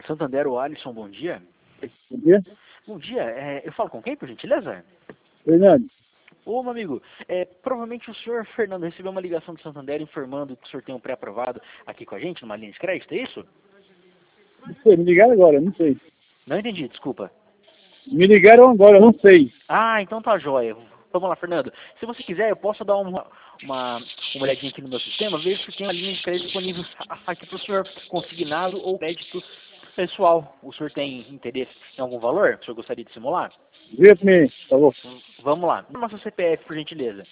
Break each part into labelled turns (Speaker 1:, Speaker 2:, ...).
Speaker 1: Santander, o Alisson, bom dia.
Speaker 2: Bom dia.
Speaker 1: Bom dia, eu falo com quem, por gentileza?
Speaker 2: Fernando,
Speaker 1: Ô, meu amigo, provavelmente o senhor Fernando recebeu uma ligação do Santander informando que o senhor tem um pré-aprovado aqui com a gente, numa linha de crédito, é isso?
Speaker 2: não sei, me ligaram agora, não sei.
Speaker 1: Não entendi, desculpa.
Speaker 2: Me ligaram agora, não sei.
Speaker 1: Ah, então tá jóia. Vamos lá, Fernando. Se você quiser, eu posso dar uma olhadinha aqui no meu sistema, ver se tem uma linha de crédito disponível aqui para o senhor, consignado ou crédito pessoal. O senhor tem interesse em algum valor? O senhor gostaria de simular?
Speaker 2: Vê pra mim, por favor.
Speaker 1: Vamos lá. Nossa CPF, por gentileza.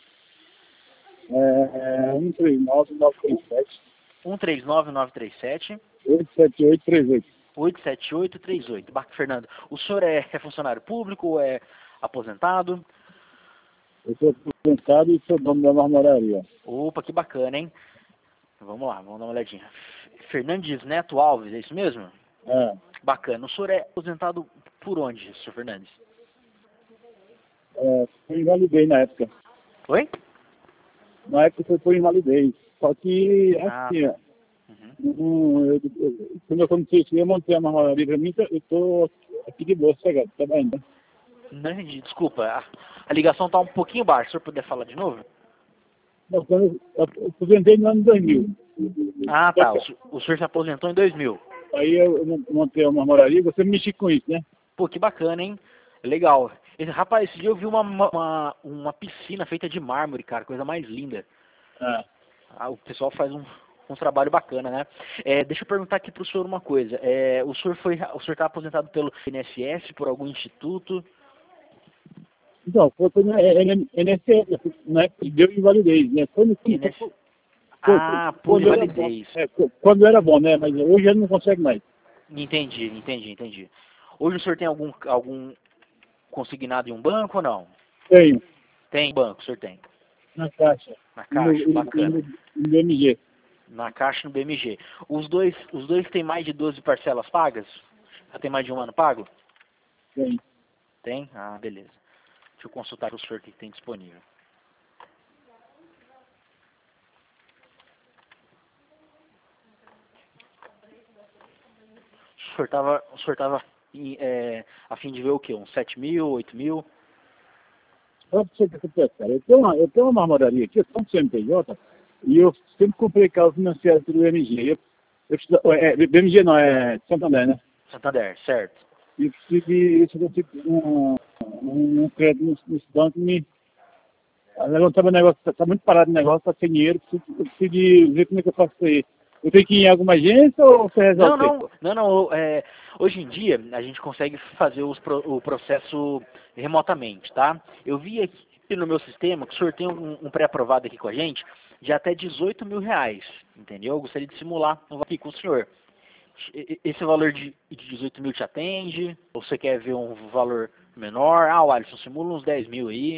Speaker 2: 139937
Speaker 1: 139937
Speaker 2: 87838.
Speaker 1: 87838. Fernando, o senhor é funcionário público ou é aposentado?
Speaker 2: Eu sou aposentado e sou dono da marmoraria.
Speaker 1: Opa, que bacana, hein? Vamos lá, vamos dar uma olhadinha. Fernandes Neto Alves, é isso mesmo?
Speaker 2: É,
Speaker 1: Bacana. O senhor é aposentado por onde, senhor Fernandes?
Speaker 2: eu invalidei na época.
Speaker 1: Oi?
Speaker 2: Na época foi por invalidez. Só que, assim,
Speaker 1: Tá. Uhum.
Speaker 2: quando eu comecei isso, eu montei a marmoraria pra mim, eu tô aqui de boa, chegado, trabalhando.
Speaker 1: Não entendi, desculpa. A ligação tá um pouquinho baixa. Se o senhor puder falar de novo?
Speaker 2: Não, quando eu aposentei no ano 2000.
Speaker 1: Ah, tá. O senhor se aposentou em 2000.
Speaker 2: Aí eu montei uma marmoraria, você mexe com isso, né?
Speaker 1: Pô, que bacana, hein? Legal. Rapaz, esse dia eu vi uma piscina feita de mármore, cara. Coisa mais linda.
Speaker 2: É.
Speaker 1: O pessoal faz um trabalho bacana, né? Deixa eu perguntar aqui pro senhor uma coisa. O senhor está aposentado pelo INSS, por algum instituto?
Speaker 2: Então, foi no NSS, né? Deu invalidez, né?
Speaker 1: Ah, por invalidez.
Speaker 2: Quando era bom, né? Mas hoje ele não consegue mais.
Speaker 1: Entendi. Hoje o senhor tem algum consignado em um banco ou não?
Speaker 2: Tenho,
Speaker 1: Tem banco, o senhor tem.
Speaker 2: na caixa.
Speaker 1: Na Caixa, bacana.
Speaker 2: No BMG.
Speaker 1: Na Caixa e no BMG. Os dois têm mais de 12 parcelas pagas? Já tem mais de um ano pago?
Speaker 2: Tem.
Speaker 1: Tem? Ah, beleza. Deixa eu consultar o senhor que tem disponível. O senhor tava a fim de ver o quê? Uns 7 mil, 8 mil?
Speaker 2: Só pra você que acontece, cara. Eu tenho uma marmoraria aqui, eu sou um CNPJ, e eu sempre comprei carro financiado pelo BMG. BMG não, é Santander, né?
Speaker 1: Santander, certo.
Speaker 2: E eu consigo um crédito nesse banco me levantar meu negócio, tá muito parado o negócio, tá sem dinheiro, eu preciso de ver como é que eu faço isso aí. Eu tenho que ir em alguma agência ou você resolve?
Speaker 1: Não. Hoje em dia a gente consegue fazer o processo remotamente, tá? Eu vi aqui no meu sistema que o senhor tem um pré-aprovado aqui com a gente de até 18 mil reais, entendeu? Eu gostaria de simular aqui com o senhor. Esse valor de 18 mil te atende? Ou você quer ver um valor menor? Ah, o Alisson, simula uns 10 mil aí.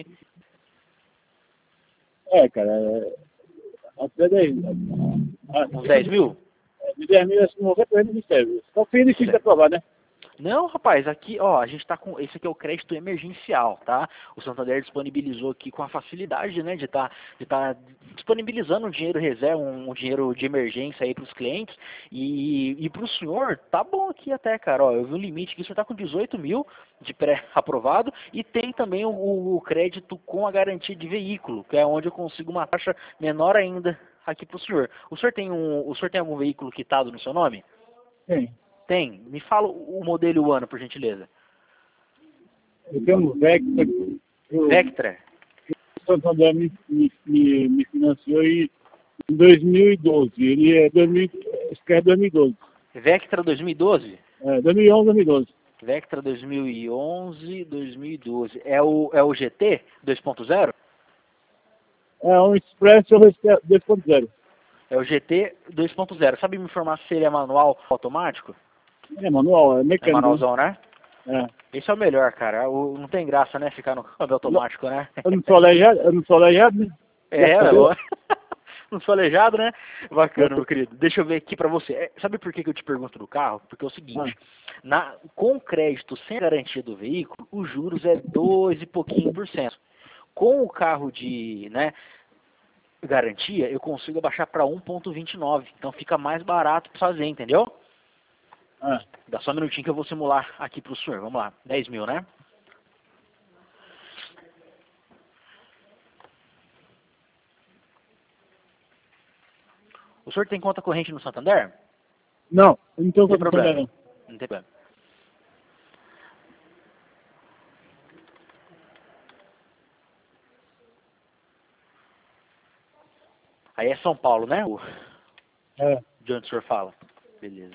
Speaker 2: Cara, até daí.
Speaker 1: Uns 10 mil?
Speaker 2: De 10 mil, acho que 90 não me serve. Só que é difícil de aprovar, né?
Speaker 1: Não, rapaz, aqui, ó, a gente tá com, esse aqui é o crédito emergencial, tá? O Santander disponibilizou aqui com a facilidade, né, de tá disponibilizando um dinheiro reserva, um dinheiro de emergência aí pros clientes, e pro senhor, tá bom aqui até, cara, ó, eu vi um limite que o senhor tá com 18 mil de pré-aprovado, e tem também o crédito com a garantia de veículo, que é onde eu consigo uma taxa menor ainda aqui pro senhor. O senhor tem algum veículo quitado no seu nome?
Speaker 2: Tem.
Speaker 1: Tem. Me fala o modelo e o ano, por gentileza.
Speaker 2: Eu tenho um Vectra.
Speaker 1: Vectra.
Speaker 2: O Santander me financiou em 2012. Ele é 2000, acho que é 2012.
Speaker 1: Vectra 2012?
Speaker 2: 2011, 2012.
Speaker 1: Vectra 2011, 2012. É o GT 2.0?
Speaker 2: É um Expresso 2.0.
Speaker 1: É o GT 2.0. Sabe me informar se ele é manual ou automático?
Speaker 2: É manual, é
Speaker 1: É
Speaker 2: mecânico.
Speaker 1: manualzão, né?
Speaker 2: É.
Speaker 1: Esse é o melhor, cara. Não tem graça, né? Ficar no câmbio automático, né?
Speaker 2: Eu não sou aleijado, né?
Speaker 1: Não sou aleijado, né? Bacana, meu querido. Deixa eu ver aqui pra você. Sabe por que eu te pergunto do carro? Porque é o seguinte, com crédito sem garantia do veículo, os juros é 2 e pouquinho por cento. Com o carro de, né, garantia, eu consigo abaixar para 1,29. Então fica mais barato para fazer, entendeu?
Speaker 2: Ah,
Speaker 1: Dá só um minutinho que eu vou simular aqui pro senhor. Vamos lá. 10 mil, né? O senhor tem conta corrente no Santander?
Speaker 2: não, eu não estou
Speaker 1: Não tem
Speaker 2: com
Speaker 1: problema.
Speaker 2: não.
Speaker 1: Não tem problema. Aí é São Paulo, né?
Speaker 2: É,
Speaker 1: De onde o senhor fala? Beleza.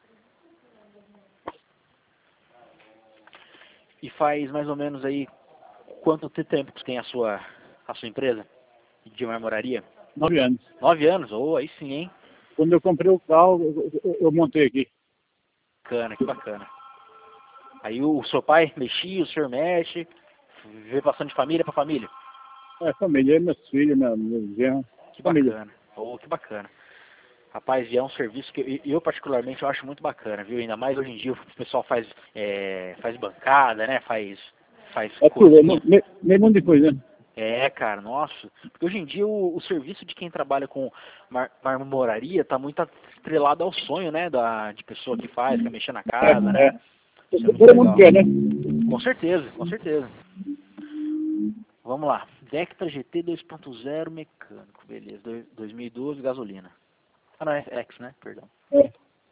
Speaker 1: E faz mais ou menos aí quanto tempo que tem a sua empresa de marmoraria?
Speaker 2: 9 anos.
Speaker 1: 9 anos? Oh, aí sim, hein?
Speaker 2: Quando eu comprei o carro, eu montei aqui.
Speaker 1: Bacana, que bacana. Aí o seu pai mexia, o senhor mexe, vê passando de família para família.
Speaker 2: É, família, meus filhos, meu genro.
Speaker 1: Que
Speaker 2: Família.
Speaker 1: bacana. Oh, que bacana. Rapaz, e é um serviço que eu particularmente eu acho muito bacana, viu? Ainda mais hoje em dia o pessoal faz bancada, né? Faz
Speaker 2: É tudo,
Speaker 1: cozinha.
Speaker 2: meio mundo de coisa, né?
Speaker 1: É, cara, nossa. Porque hoje em dia o serviço de quem trabalha com marmoraria tá muito atrelado ao sonho, né? De pessoa que faz, quer mexer na casa,
Speaker 2: É,
Speaker 1: né? Isso é muito
Speaker 2: todo mundo
Speaker 1: legal.
Speaker 2: quer, né?
Speaker 1: Com certeza, com certeza. Vamos lá. Vectra GT 2.0 mecânico, beleza. 2012, gasolina. Ah, não, é X, né? Perdão.
Speaker 2: É.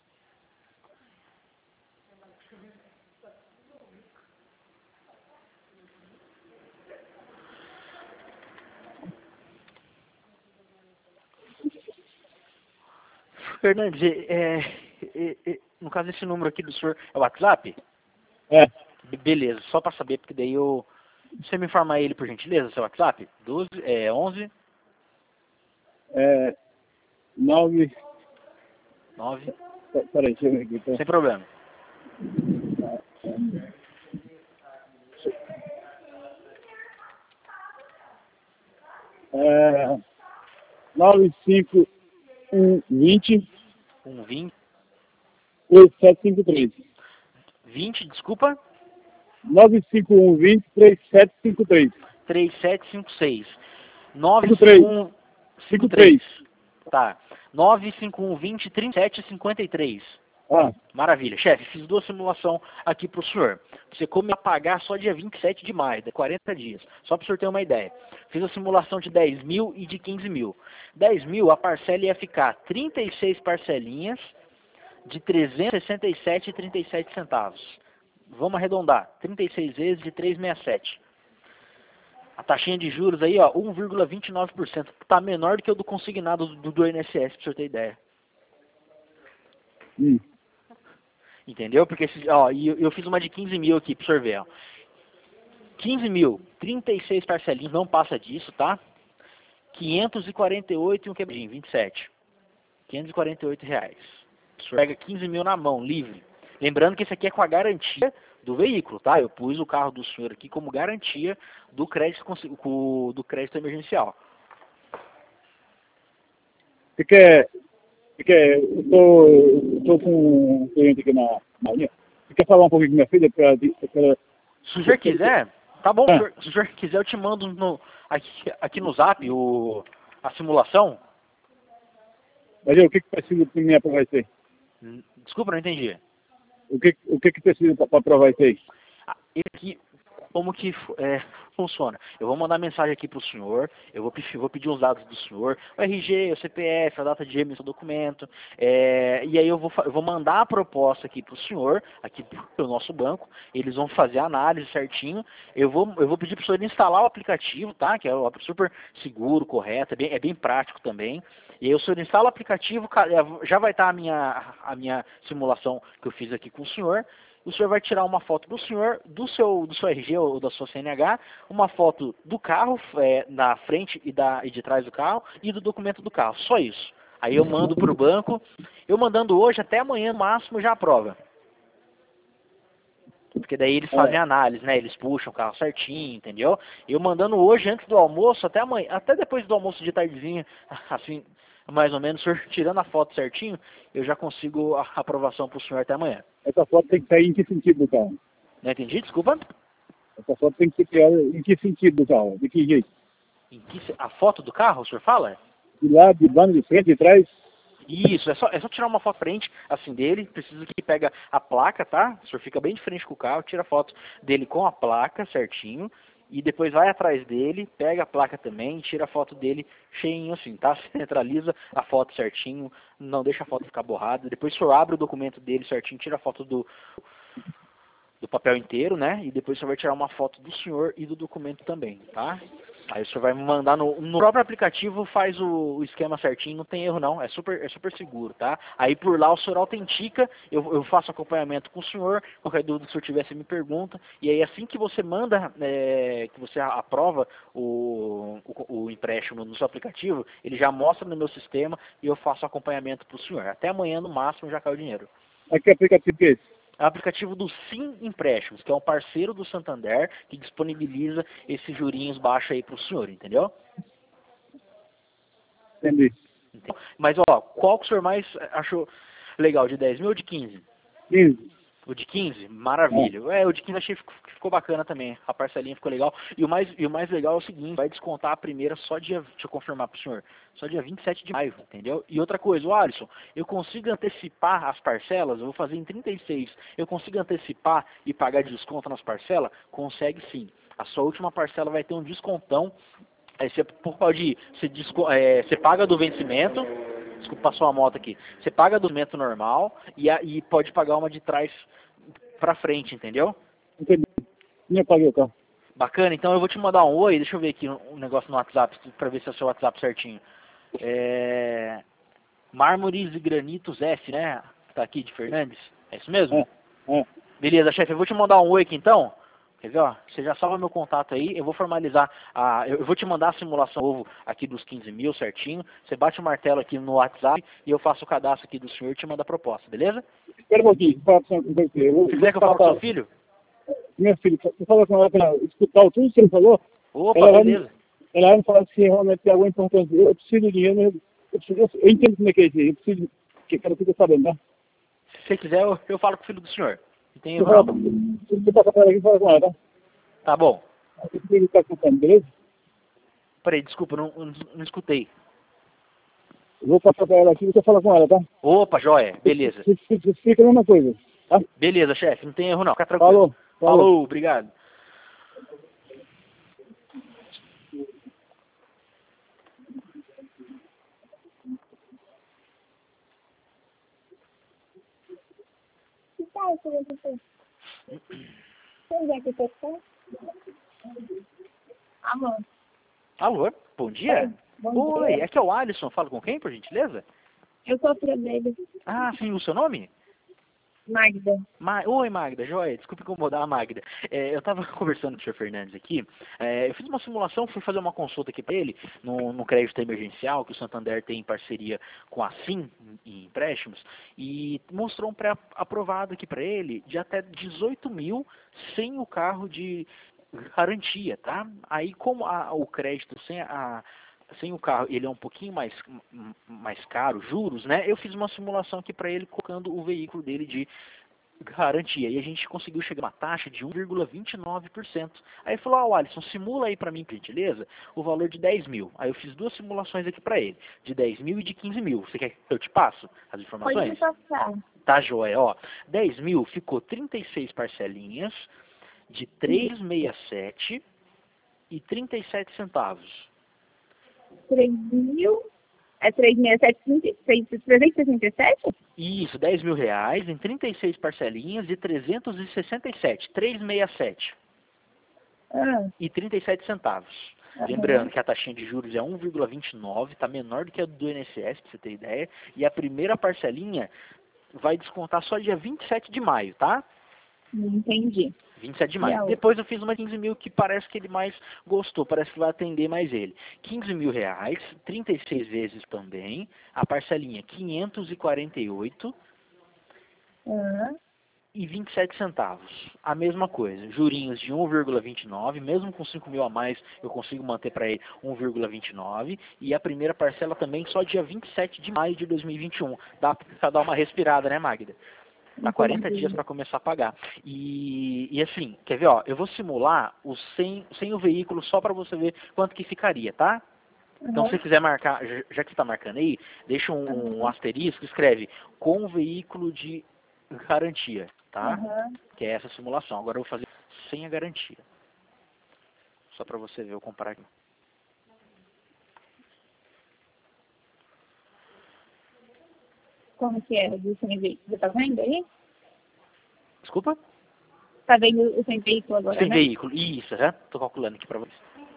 Speaker 1: Fernandes, no caso esse número aqui do senhor é o WhatsApp?
Speaker 2: É.
Speaker 1: Beleza, só para saber, porque daí você me informa ele por gentileza, seu WhatsApp? 11
Speaker 2: É. 9.
Speaker 1: 9,
Speaker 2: Peraí, deixa eu ver aqui. Tá?
Speaker 1: sem problema.
Speaker 2: É. 95120
Speaker 1: 20,
Speaker 2: 3753.
Speaker 1: 20, desculpa,
Speaker 2: 95120 3753.
Speaker 1: 3756.
Speaker 2: 53.
Speaker 1: 95153. Tá. 95120 3753.
Speaker 2: Ah,
Speaker 1: Maravilha. Chefe, fiz 2 simulações aqui para o senhor. Você começa a pagar só dia 27 de maio, de 40 dias. Só para o senhor ter uma ideia. Fiz a simulação de 10 mil e de 15 mil. 10 mil, a parcela ia ficar 36 parcelinhas de 367,37 centavos. Vamos arredondar. 36 vezes de 367. A taxinha de juros aí, ó, 1,29%. Tá menor do que o do consignado do INSS, para o senhor ter ideia.
Speaker 2: hum.
Speaker 1: Entendeu? Porque, eu fiz uma de 15 mil aqui, pra você ver, ó. 15 mil, 36 parcelinhas, não passa disso, tá? 548 e um quebradinho, 27. 548 reais. O senhor pega 15 mil na mão, livre. Lembrando que isso aqui é com a garantia do veículo, tá? Eu pus o carro do senhor aqui como garantia do crédito, do crédito emergencial.
Speaker 2: Eu tô com um cliente aqui na linha. Você quer falar um pouquinho com minha filha?
Speaker 1: Se o senhor quiser, tá bom,
Speaker 2: Ah,
Speaker 1: se o senhor quiser eu te mando aqui no zap a simulação.
Speaker 2: mas o que precisa para mim aprovar isso aí?
Speaker 1: Desculpa, não entendi.
Speaker 2: O que precisa para aprovar isso aí?
Speaker 1: Aqui, como que funciona? Eu vou mandar mensagem aqui para o senhor, eu vou pedir os dados do senhor, o RG, o CPF, a data de emissão do documento, e aí eu vou mandar a proposta aqui para o senhor, aqui para o nosso banco, eles vão fazer a análise certinho, eu vou pedir para o senhor instalar o aplicativo, tá? Que é super seguro, correto, é bem prático também. E aí o senhor instala o aplicativo, já vai estar a minha simulação que eu fiz aqui com o senhor vai tirar uma foto do senhor, do seu RG ou da sua CNH, uma foto do carro, na frente e de trás do carro, e do documento do carro, só isso. Aí eu mando para o banco, eu mandando hoje, até amanhã no máximo já aprova. Porque daí eles fazem análise, né? Eles puxam o carro certinho, entendeu? Eu mandando hoje, antes do almoço, até amanhã, até depois do almoço de tardezinha, assim, mais ou menos, o senhor tirando a foto certinho, eu já consigo a aprovação para o senhor até amanhã.
Speaker 2: Essa foto tem que sair em que sentido do carro?
Speaker 1: Não entendi? Desculpa.
Speaker 2: Essa foto tem que ser criada em que sentido do carro? De que jeito?
Speaker 1: A foto do carro, o senhor fala?
Speaker 2: De lado, de banco, de frente, de trás?
Speaker 1: Isso, é só tirar uma foto frente, assim, dele, precisa que pega a placa, tá? O senhor fica bem de frente com o carro, tira a foto dele com a placa certinho, e depois vai atrás dele, pega a placa também, tira a foto dele cheinho assim, tá? Centraliza a foto certinho, não deixa a foto ficar borrada, depois o senhor abre o documento dele certinho, tira a foto do papel inteiro, né? E depois você vai tirar uma foto do senhor e do documento também, tá? Aí o senhor vai me mandar no próprio aplicativo, faz o esquema certinho, não tem erro não, é super seguro, tá? Aí por lá o senhor autentica, eu faço acompanhamento com o senhor, qualquer dúvida que o senhor tiver, você me pergunta, e aí assim que você manda, que você aprova o empréstimo no seu aplicativo, ele já mostra no meu sistema e eu faço acompanhamento para o senhor. Até amanhã no máximo já cai o dinheiro.
Speaker 2: Mas que aplicativo que é esse?
Speaker 1: É o aplicativo do Sim Empréstimos, que é um parceiro do Santander, que disponibiliza esses jurinhos baixos aí para o senhor, entendeu?
Speaker 2: Entendi.
Speaker 1: Mas, ó, qual que o senhor mais achou legal, de 10 mil ou de 15?
Speaker 2: 15.
Speaker 1: O de 15? Maravilha. O de 15 achei que ficou bacana também. A parcelinha ficou legal. E o mais legal é o seguinte, vai descontar a primeira só dia, deixa eu confirmar pro senhor, só dia 27 de maio, entendeu? E outra coisa, o Alisson, eu consigo antecipar as parcelas, eu vou fazer em 36. Eu consigo antecipar e pagar desconto nas parcelas? Consegue sim. A sua última parcela vai ter um descontão. Aí você pode, você paga do vencimento, desculpa, passou a moto aqui. Você paga do vencimento normal e pode pagar uma de trás pra frente, entendeu?
Speaker 2: Entendi. Nem paguei o carro.
Speaker 1: Bacana, então eu vou te mandar um oi, deixa eu ver aqui um negócio no WhatsApp, pra ver se é o seu WhatsApp certinho. Mármores e Granitos F, né? Tá aqui de Fernandes, é isso mesmo?
Speaker 2: É.
Speaker 1: Beleza, chefe, eu vou te mandar um oi aqui então. Quer ver, ó? Você já salva meu contato aí, eu vou formalizar, eu vou te mandar a simulação novo aqui dos 15 mil certinho, você bate o martelo aqui no WhatsApp e eu faço o cadastro aqui do senhor e te mando a proposta, beleza?
Speaker 2: Espera um pouquinho, fala com você.
Speaker 1: Se quiser que eu fale com seu filho?
Speaker 2: Minha filha, você fala com ela para escutar tudo que você falou.
Speaker 1: Opa, beleza.
Speaker 2: Ela vai me falar se realmente tem alguma importância. Eu preciso de dinheiro, eu entendo como é que é isso aí. Eu preciso que ela fique sabendo, né?
Speaker 1: Se você quiser, eu falo com o filho do senhor. Não tem
Speaker 2: Você
Speaker 1: erro não.
Speaker 2: você passa para ela aqui e fala com ela, tá?
Speaker 1: Tá bom.
Speaker 2: Você fica tá escutando, beleza?
Speaker 1: Peraí, desculpa, não escutei.
Speaker 2: Eu vou passar para ela aqui e você fala com ela, tá?
Speaker 1: Opa, joia, beleza.
Speaker 2: Você fica a mesma coisa, tá?
Speaker 1: Beleza, chefe, não tem erro não, fica tranquilo.
Speaker 2: Falou.
Speaker 1: Falou, obrigado.
Speaker 3: Alô.
Speaker 1: Alô, bom dia.
Speaker 3: Bom
Speaker 1: Oi,
Speaker 3: dia.
Speaker 1: aqui é o Alisson, falo com quem, por gentileza?
Speaker 3: Eu sou a filha dele,
Speaker 1: Ah, sim, o seu nome?
Speaker 3: Magda.
Speaker 1: Oi, Magda, joia, desculpe incomodar a Magda. Eu estava conversando com o senhor Fernandes aqui, eu fiz uma simulação, fui fazer uma consulta aqui para ele, no crédito emergencial, que o Santander tem em parceria com a Sim, em empréstimos, e mostrou um pré-aprovado aqui para ele, de até 18 mil, sem o carro de garantia, tá? Aí, como o crédito sem o carro, ele é um pouquinho mais caro, juros, né? Eu fiz uma simulação aqui para ele colocando o veículo dele de garantia. E a gente conseguiu chegar a uma taxa de 1,29%. Aí ele falou, Alisson, simula aí para mim, por gentileza, o valor de 10 mil. Aí eu fiz duas simulações aqui para ele, de 10 mil e de 15 mil. Você quer que eu te passo as informações?
Speaker 3: Pode me passar.
Speaker 1: Tá, joia, ó. 10 mil ficou 36 parcelinhas de 367 e 37 centavos.
Speaker 3: 3.000? É 367?
Speaker 1: Isso, 10 mil reais em 36 parcelinhas de 367, 367
Speaker 3: Ah.
Speaker 1: e 37 centavos.
Speaker 3: Uhum.
Speaker 1: Lembrando que a taxinha de juros é 1,29, está menor do que a do INSS, para você ter ideia. E a primeira parcelinha vai descontar só dia 27 de maio, tá?
Speaker 3: Entendi.
Speaker 1: 27 de maio.
Speaker 3: E a
Speaker 1: Depois eu fiz uma 15 mil que parece que ele mais gostou, parece que vai atender mais ele. 15 mil reais, 36 vezes também, a parcelinha 548
Speaker 3: Ah.
Speaker 1: e 27 centavos. A mesma coisa, jurinhos de 1,29, mesmo com 5 mil a mais eu consigo manter para ele 1,29 e a primeira parcela também só dia 27 de maio de 2021. Dá para dar uma respirada, né, Magda? Dá 40 dias para começar a pagar. E assim, quer ver, ó, eu vou simular sem o veículo só para você ver quanto que ficaria, tá? Então, se você quiser marcar, já que você está marcando aí, deixa um asterisco, escreve com veículo de garantia, tá? Que é essa simulação. Agora eu vou fazer sem a garantia. Só para você ver, eu comparar aqui.
Speaker 3: Como que é do sem veículo? Você tá vendo aí?
Speaker 1: Desculpa?
Speaker 3: Tá vendo o sem veículo agora,
Speaker 1: Sem
Speaker 3: né?
Speaker 1: veículo. Isso, já tô calculando aqui para vocês.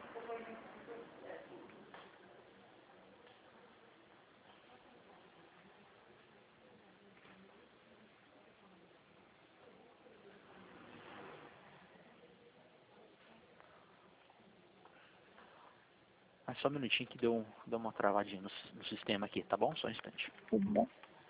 Speaker 1: Mas só um minutinho que deu uma travadinha no sistema aqui, tá bom? Só um instante.
Speaker 3: Tudo bem.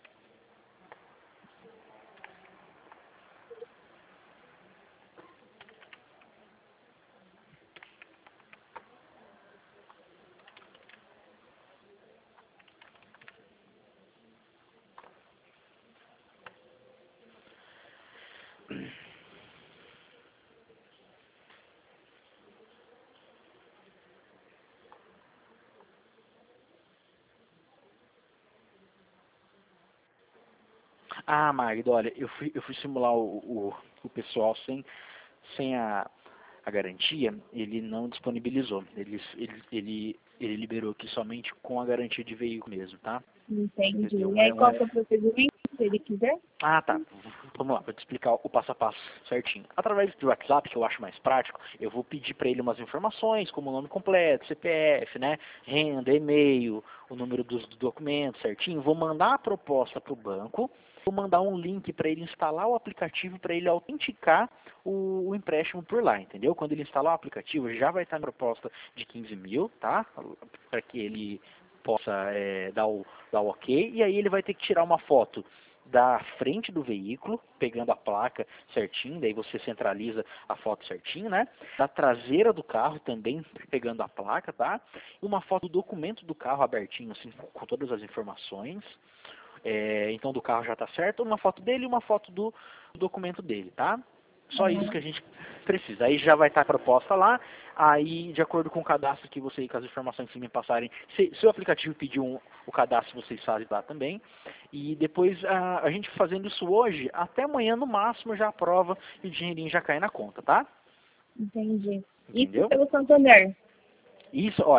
Speaker 1: Ah, Magda, olha, eu fui simular o pessoal sem a garantia, ele não disponibilizou. Ele liberou aqui somente com a garantia de veículo mesmo, tá?
Speaker 3: Entendi.
Speaker 1: Entendeu?
Speaker 3: E aí, qual que é o procedimento, se ele quiser?
Speaker 1: Ah, tá. Vamos lá, vou te explicar o passo a passo certinho. Através do WhatsApp, que eu acho mais prático, eu vou pedir para ele umas informações, como o nome completo, CPF, né, renda, e-mail, o número dos documentos certinho. Vou mandar a proposta para o banco, vou mandar um link para ele instalar o aplicativo, para ele autenticar o empréstimo por lá, entendeu? Quando ele instalar o aplicativo, já vai estar na proposta de 15 mil, tá? Para que ele possa dar o ok, e aí ele vai ter que tirar uma foto da frente do veículo, pegando a placa certinho, daí você centraliza a foto certinho, né? Da traseira do carro também, pegando a placa, tá? Uma foto do documento do carro abertinho, assim, com todas as informações. Então do carro já tá certo, uma foto dele e uma foto do documento dele, tá? Só isso que a gente precisa. Aí já vai estar a proposta lá. Aí, de acordo com o cadastro que você, com as informações que me passarem, se o aplicativo pedir o cadastro, vocês fazem lá também. E depois, a gente fazendo isso hoje, até amanhã no máximo já aprova e o dinheirinho já cai na conta, tá?
Speaker 3: Entendi.
Speaker 1: Entendeu?
Speaker 3: Isso pelo Santander.
Speaker 1: Isso, ó,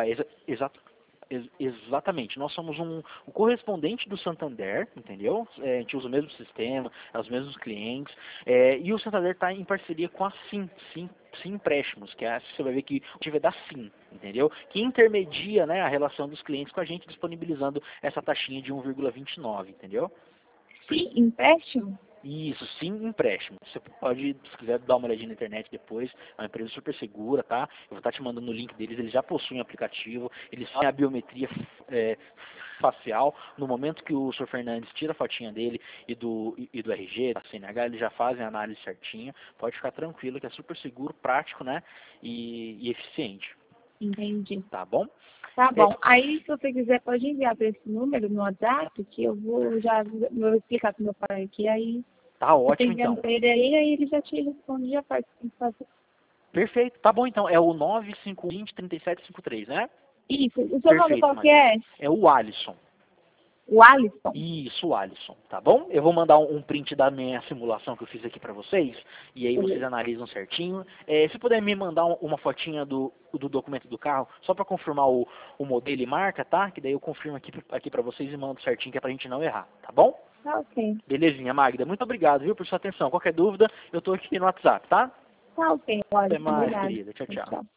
Speaker 1: exatamente. Nós somos um correspondente do Santander, entendeu? A gente usa o mesmo sistema, é os mesmos clientes. E o Santander está em parceria com a Sim Empréstimos, que você vai ver que o tive é da Sim, entendeu? Que intermedia, né, a relação dos clientes com a gente, disponibilizando essa taxinha de 1,29, entendeu?
Speaker 3: Sim, empréstimo?
Speaker 1: Isso, Sim Empréstimo. Você pode, se quiser, dar uma olhadinha na internet depois. É uma empresa super segura, tá? Eu vou estar te mandando o link deles. Eles já possuem o aplicativo. Eles fazem a biometria facial. No momento que o Sr. Fernandes tira a fotinha dele e do RG, da CNH, eles já fazem a análise certinha. Pode ficar tranquilo que é super seguro, prático, né? E eficiente.
Speaker 3: Entendi.
Speaker 1: Tá bom?
Speaker 3: Tá bom. Aí, se você quiser, pode enviar para esse número no WhatsApp, que eu vou explicar para meu pai aqui. Aí,
Speaker 1: Tá ótimo,
Speaker 3: enviando
Speaker 1: então.
Speaker 3: para ele aí ele já te responde, já faz o que tem que fazer.
Speaker 1: Perfeito. Tá bom, então. É o 9520-3753, né?
Speaker 3: Isso. O seu nome qual que é?
Speaker 1: É o Alisson.
Speaker 3: O Alisson?
Speaker 1: Isso, Alisson, tá bom? Eu vou mandar um print da minha simulação que eu fiz aqui pra vocês, e aí vocês analisam certinho. Se puder me mandar uma fotinha do documento do carro, só pra confirmar o modelo e marca, tá? Que daí eu confirmo aqui pra vocês e mando certinho, que é pra gente não errar, tá bom?
Speaker 3: Tá ok.
Speaker 1: Belezinha, Magda. Muito obrigado, viu, por sua atenção. Qualquer dúvida, eu tô aqui no WhatsApp, tá?
Speaker 3: Tá ok, Alisson.
Speaker 1: Até mais,
Speaker 3: Obrigada.
Speaker 1: querida. Tchau, tchau.
Speaker 3: Tchau.